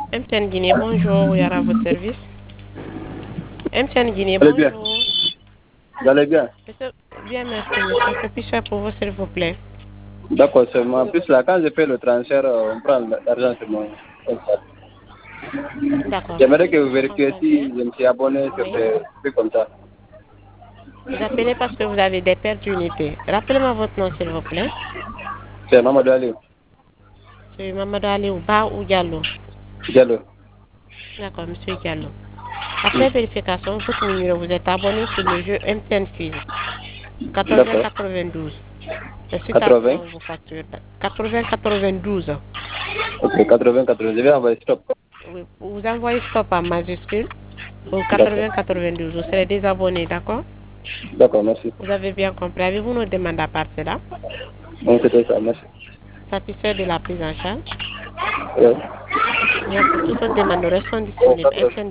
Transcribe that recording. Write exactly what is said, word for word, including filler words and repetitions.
M T N Guinée, bonjour, Yara à votre service. M T N Guinée, Vous allez bien? bonjour. Vous allez bien? Monsieur- Bien, merci, monsieur. Que puis-je faire pour vous, s'il vous plaît? D'accord, seulement. En plus, là, quand je fais le transfert, euh, on prend l'argent sur mon compte. D'accord, J'aimerais que monsieur, vous je vérifiez comprends bien. si je me suis abonné sur Oui. des trucs comme ça. Vous appelez parce que vous avez des pertes d'unité. Rappelez-moi votre nom, s'il vous plaît. C'est Mamadou Ali. C'est Mamadou Ali ou Ba ou Diallo. Diallo. D'accord, monsieur Diallo. Après vérification, votre numéro, vous êtes abonné sur le jeu M T N Fil quatre-vingts D'accord. quatre-vingt-douze. Et suite à cela, quatre-vingts. on vous facture quatre-vingts quatre-vingt-douze. Ok, quatre-vingts, quatre-vingts. Je vais envoyer stop. Oui, vous envoyez stop en majuscule au D'accord. quatre-vingts quatre-vingt-douze. Vous serez désabonné, d'accord? D'accord, merci. Vous avez bien compris. Avez-vous nos demandes à partir là? Donc, c'était ça, merci. Satisfait de la prise en charge? Ouais. Bien, pour toute autre demande, nous restons Bon, disponibles. quatre-vingts. M T N